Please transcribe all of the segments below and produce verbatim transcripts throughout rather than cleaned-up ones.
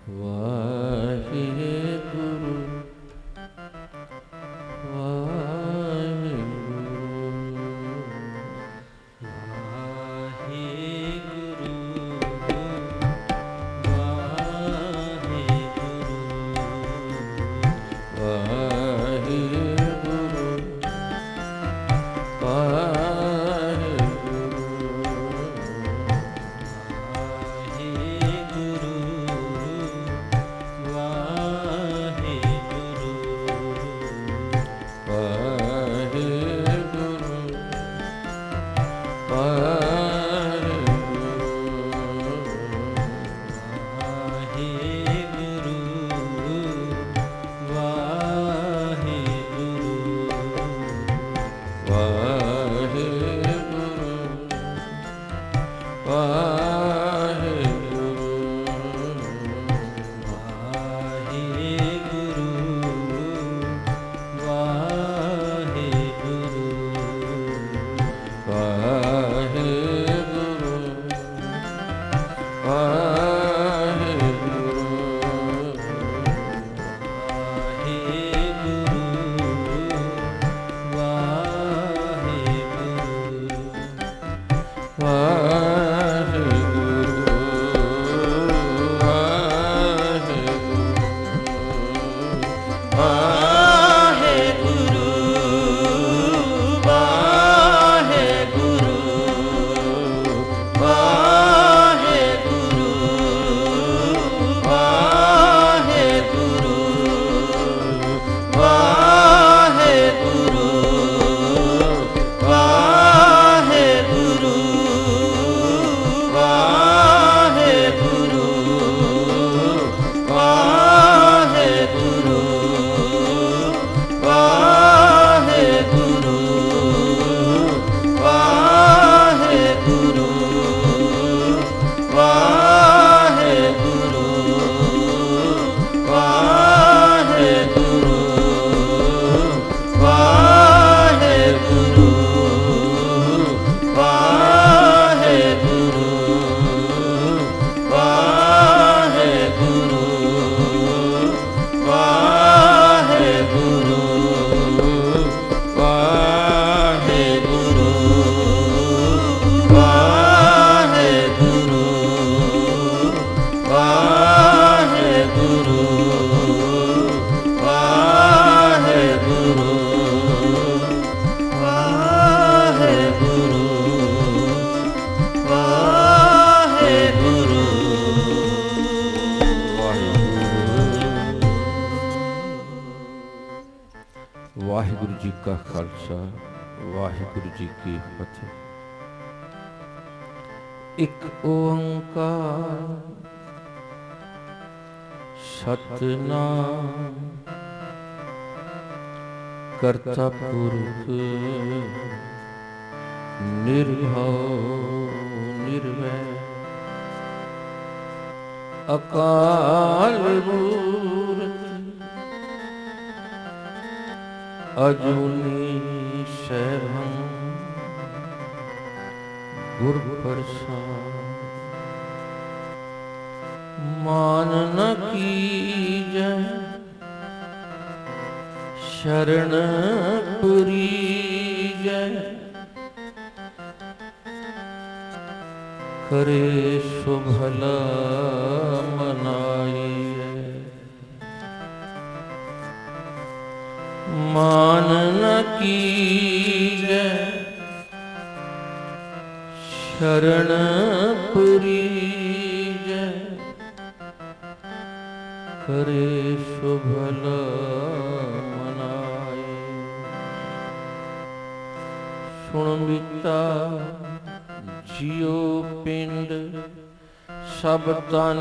ਵਾਹਿਗੁਰੂ ਵਾਹਿਗੁਰੂ ਜੀ ਕਾ ਖਾਲਸਾ ਵਾਹਿਗੁਰੂ ਜੀ ਕੀ ਫਤਿਹ। ਇੱਕ ਓੰਕਾਰ ਸਤਿਨਾਮ ਕਰਤਾ ਪੁਰਖ ਨਿਰਭਉ ਨਿਰਵੈਰ ਅਕਾਲ ਮੂਰਤਿ ਅਜੂਨੀ ਸੈਭੰ ਗੁਰ ਪ੍ਰਸਾਦਿ। ਮਾਨ ਨ ਕੀਜੈ ਸ਼ਰਨ ਪੁਰੀਜੈ ਕਰੇ ਸੋ ਭਲਾ ਮਨਾਈਐ। ਮਾਨ ਨ ਕੀਜੈ ਸ਼ਰਨ ਪੁਰੀਜੈ ਕਰੇ ਸੋ ਭਲਾ ਮਨਾਏ। ਸੁਣ ਮੀਤਾ ਜਿਉ ਪਿੰਡ ਸਭ ਤਨ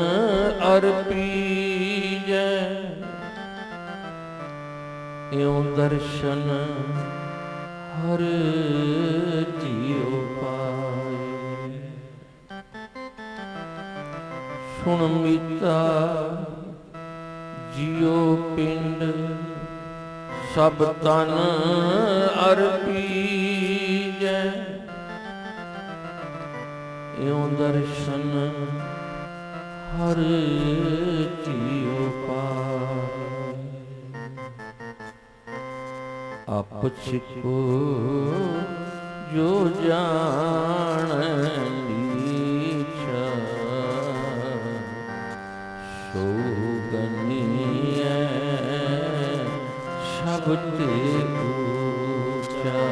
ਅਰਪੀਜੈ ਇਉ ਦਰਸ਼ਨ ਹਰ ਜੀਉ ਪਾਏ। ਸੁਣ ਮੀਤਾ ਜਿਉ ਪਿੰਡ ਸਭ ਤਨ ਅਰਪੀਜੈ ਇਉ ਦਰਸ਼ਨ ਹਰ आपको जो जान नीचा सो गनिए शब्द ऊंचा।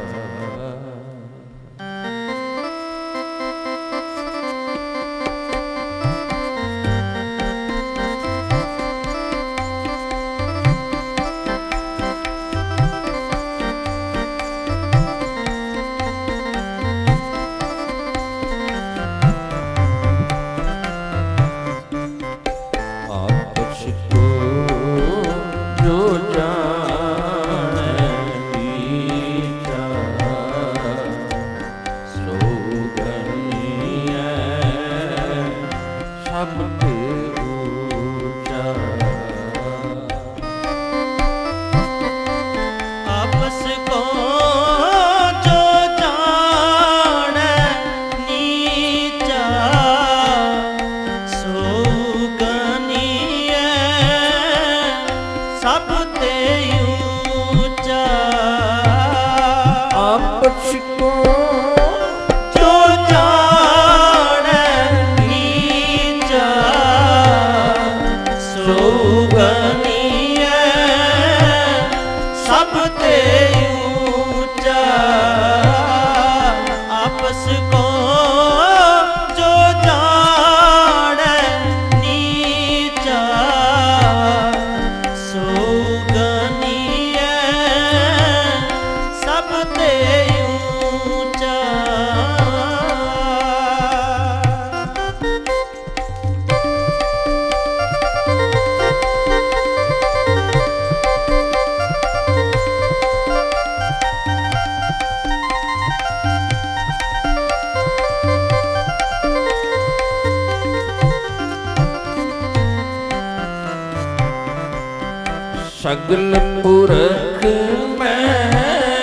सगल पुरख में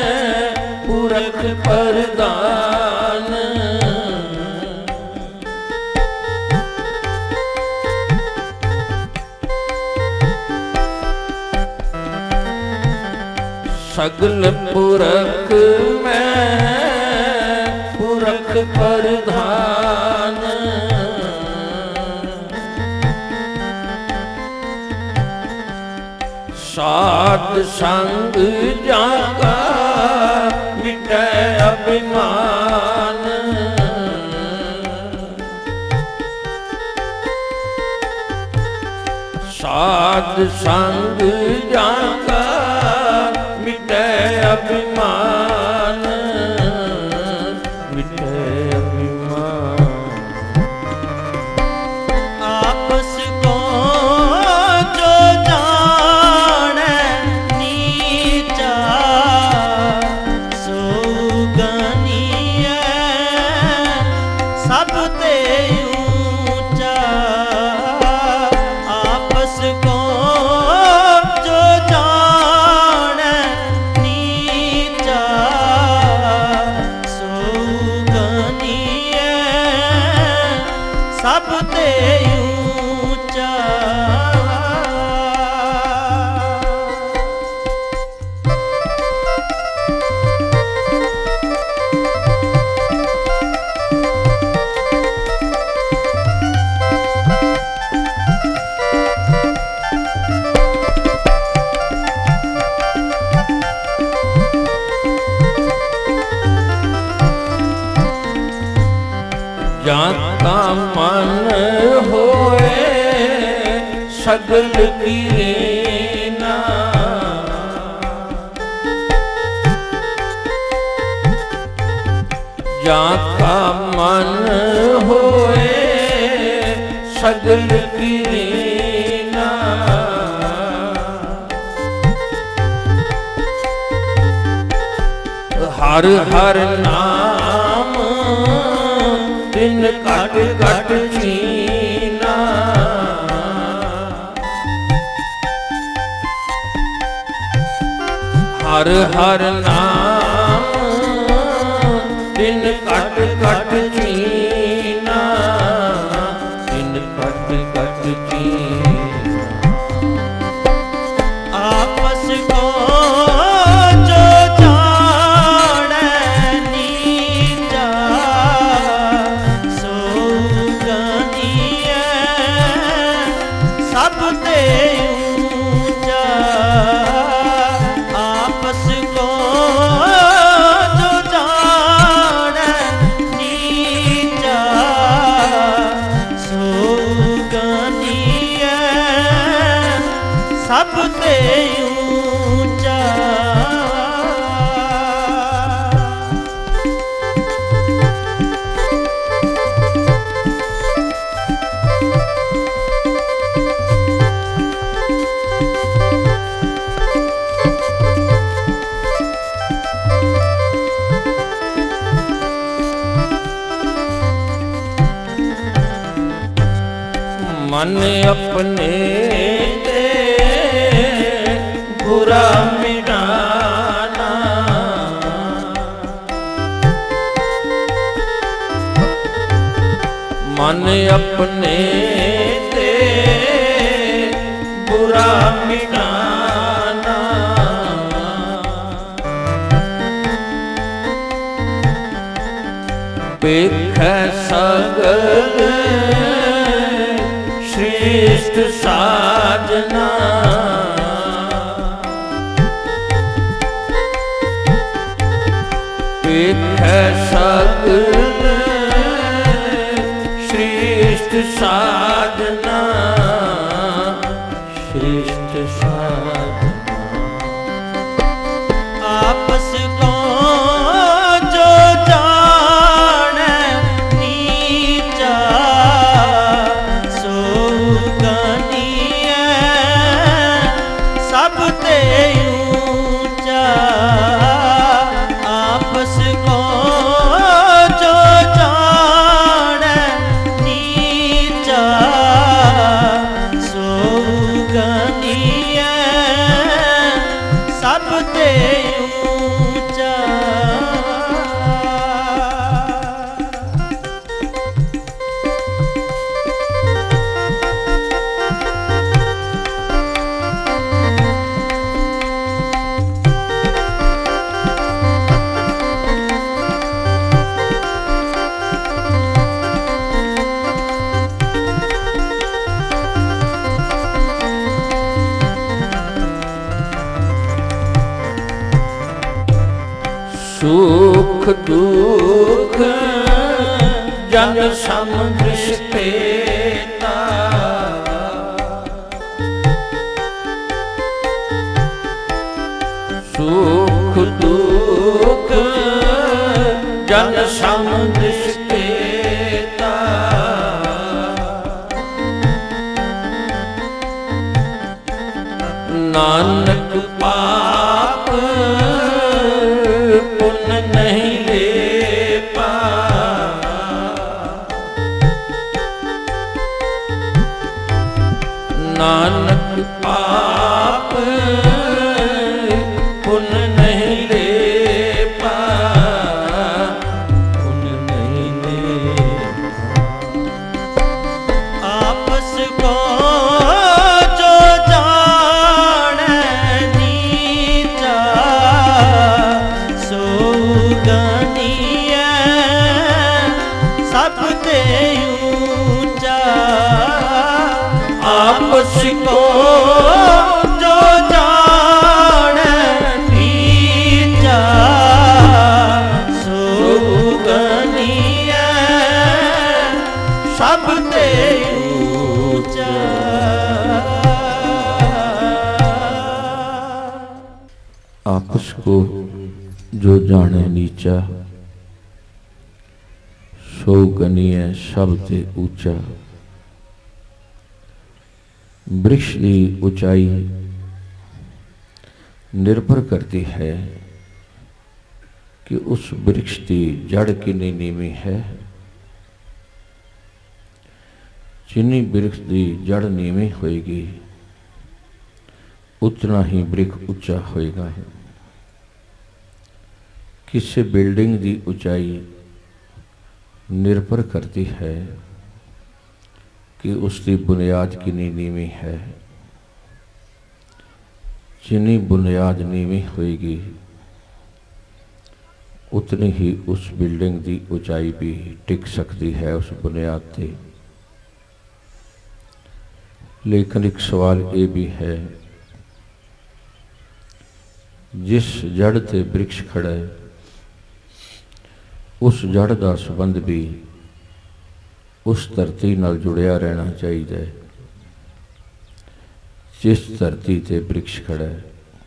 पुरख प्रदान सगल पुरख में पुरख प्रधान साध संग जागा मिटे अभिमान साध संग जागा मिटे अभिमान मिटे अभिमान। आपस को जो जाने नीचा सो गनिए सब ते ऊंचा। आपस को जो जाने नीचा सो गनिए सब ते ऊंचा। जाता मन होए सगल कीना जाता मन होए सगल कीना हर हर नाम दिन घट घट छीना हर हर नाम दिन घट घट छीना दिन घट घट छीना। आपस को जो ਸਭ ਤੇ ਊਚਾ ਆਪਸ ਕੋ ਜੋ ਜਾਣੈ ਨੀਚਾ ਸੋ ਗਨੀਐ ਸਭ ਤੇ ਊਚਾ। ਮਨ ਆਪਣੇ ਤੇ ਬੁਰਾ ਮਿਟਾਨਾ ਮਨ ਆਪਣੇ ਤੇ ਬੁਰਾ ਮਿਟਾਨਾ ਵੇਖੈ ਸਗਲ श्रेष्ठ साजना वेखै सगल श्रेष्ठ साधना श्रेष्ठ साधना। आपस को जो जाने नीचा सब ते ऊंचा आपस को जो जाने नीचा सो गनीए सब ते ऊंचा। सुख दुख जन सम दृष्टेता सुख दुख जन सम दृष्टेता नानक पाप नहीं ले पा नानक पाप पुण्य नहीं ले पा पुण्य नहीं ले आपस को जो जाने नीचा सो गनीए सब ते ऊंचा आपस को जो जाने नीचा सो गनीए सब ते ऊंचा। आपस को जो जाने नीचा सो गनीए सब ते ऊंचा। वृक्ष की ऊंचाई निर्भर करती है कि उस वृक्ष की जड़ कितनी नीवी है। जिन्नी वृक्ष की जड़ नीवी होएगी उतना ही वृक्ष उच्चा होएगा। किसी बिल्डिंग की ऊंचाई निर्भर करती है कि उसकी बुनियाद कितनी नीवी है। जितनी बुनियाद नीवी होएगी उतनी ही उस बिल्डिंग की ऊंचाई भी टिक सकती है उस बुनियाद से। लेकिन एक सवाल ये भी है, जिस जड़ ते वृक्ष खड़ा है उस जड़ का संबंध भी उस धरती नाल जुड़िया रहना चाहिए। जिस धरती ते वृक्ष खड़ा है,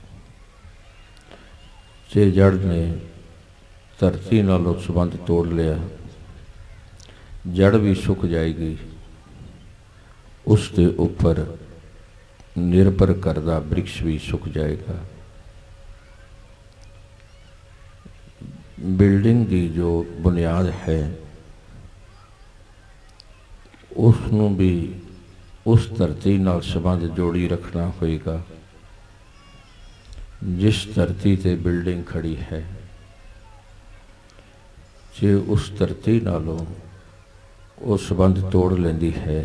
जे जड़ ने धरती नालों संबंध तोड़ लिया, जड़ भी सुक जाएगी, उसके ऊपर निर्भर करदा वृक्ष भी सुक जाएगा। बिल्डिंग की जो बुनियाद है उसनों भी उस धरती नाल संबंध जोड़ी रखना होएगा। जिस धरती ते बिल्डिंग खड़ी है, जे उस धरती नालों वो संबंध तोड़ लेंदी है,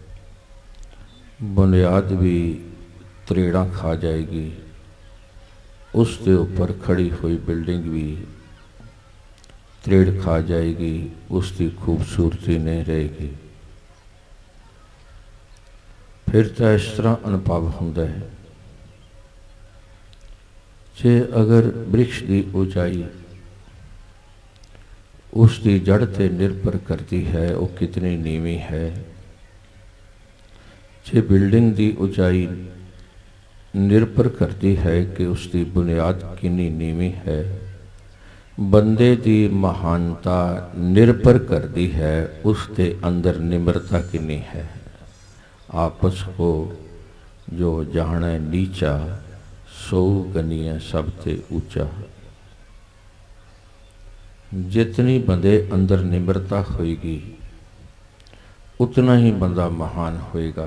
बुनियाद भी त्रेड़ा खा जाएगी, उसके ऊपर खड़ी हुई बिल्डिंग भी त्रेड़ खा जाएगी, उसकी खूबसूरती नहीं रहेगी। फिर तो इस तरह अनुभव होता है, जे अगर वृक्ष की ऊंचाई उसकी जड़ ते निर्भर करती है वो कितनी नीवी है, जे बिल्डिंग की ऊंचाई निर्भर करती है कि उसकी बुनियाद कितनी नीवी है, बंदे की महानता निर्भर करती है उसके अंदर निम्रता कितनी है। आपस को जो जाने नीचा सो गनिया सब ते ऊंचा। जितनी बंदे अंदर निम्रता होएगी उतना ही बंदा महान होएगा।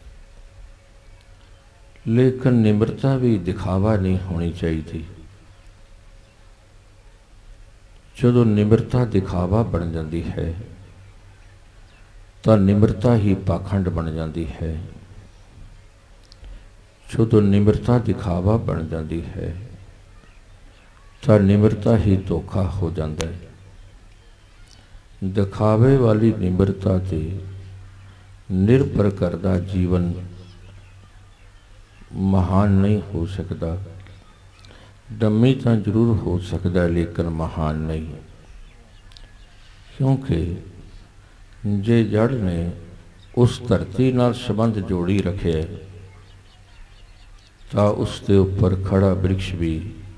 लेकिन निम्रता भी दिखावा नहीं होनी चाहिए। जो निम्रता दिखावा बन जाती है तो निम्रता ही पाखंड बन जाती है। जो निम्रता दिखावा बन जाती है तो निम्रता ही धोखा हो जाता है। दिखावे वाली निम्रता से निर्भर करदा जीवन महान नहीं हो सकता। डम्मी तो जरूर हो सकता लेकिन महान नहीं, क्योंकि जे जड़ ने उस धरती नाल संबंध जोड़ी रखे तो उसके ऊपर खड़ा वृक्ष भी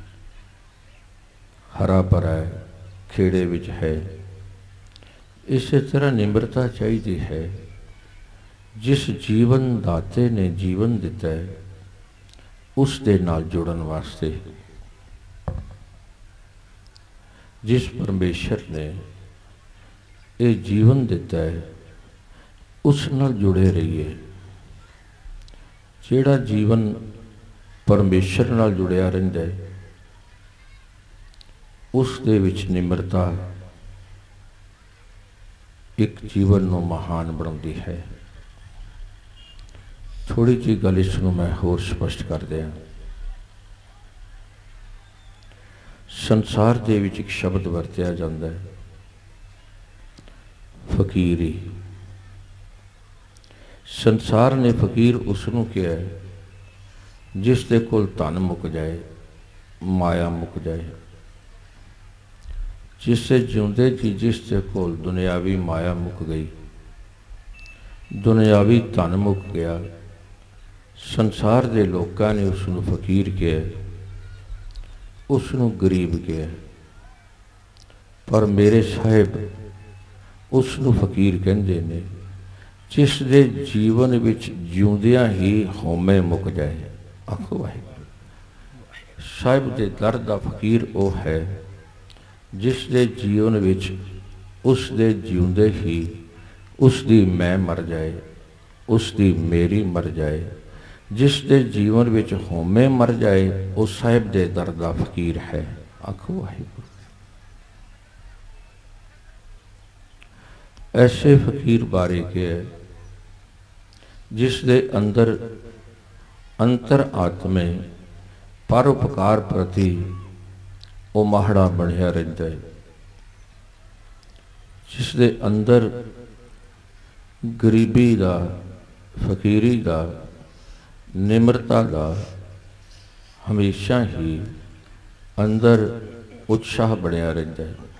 हरा भरा है, खेड़े विच है। इस तरह निम्रता चाहिए है। जिस जीवन दाते ने जीवन दिता है उस दे नाल जुड़न वास्ते, जिस परमेश्वर ने ये जीवन दिता है उस नाल जुड़े रहिए। जेड़ा जीवन परमेश्वर नाल जुड़िया रहिंदा है उस दे विच निम्रता एक जीवन को महान बनाती है। थोड़ी जी गल इसनूं मैं होर स्पष्ट कर दिया। संसार दे विच एक शब्द वरतिया जाता है फकीरी। संसार ने फकीर उसनूं कहा है जिस दे कोल धन मुक जाए, माया मुक जाए। जिससे जिउंदे जी जिस दे कोल दुनियावी माया मुक गई, दुनियावी धन मुक गया, संसार के लोगों ने उसनूं फकीर कहा, उसनूं गरीब कहा। पर मेरे साहिब उसनूं फकीर कहंदे ने जिस दे जीवन विच जिउंदियां ही होमे मुक जाए। आखो वाहिगुरू। साहिब दे दर दा फकीर वो है जिस दे जीवन विच उस दे जिउंदे ही उसदी मैं मर जाए, उसदी मेरी मर जाए। जिस दे जीवन विच होमे मर जाए वो साहिब दे दर दा फकीर है। आखो वाहिगुरू। ऐसे फकीर बारे के है जिस दे अंदर अंतर आत्मे परोपकार प्रति वो माहड़ा बनया रहता है, जिस दे अंदर गरीबी का ਫਕੀਰੀ ਦਾ, ਨਿਮਰਤਾ ਦਾ ਹਮੇਸ਼ਾ ਹੀ ਅੰਦਰ ਉਤਸ਼ਾਹ ਬਣਿਆ ਰਹਿੰਦਾ ਹੈ।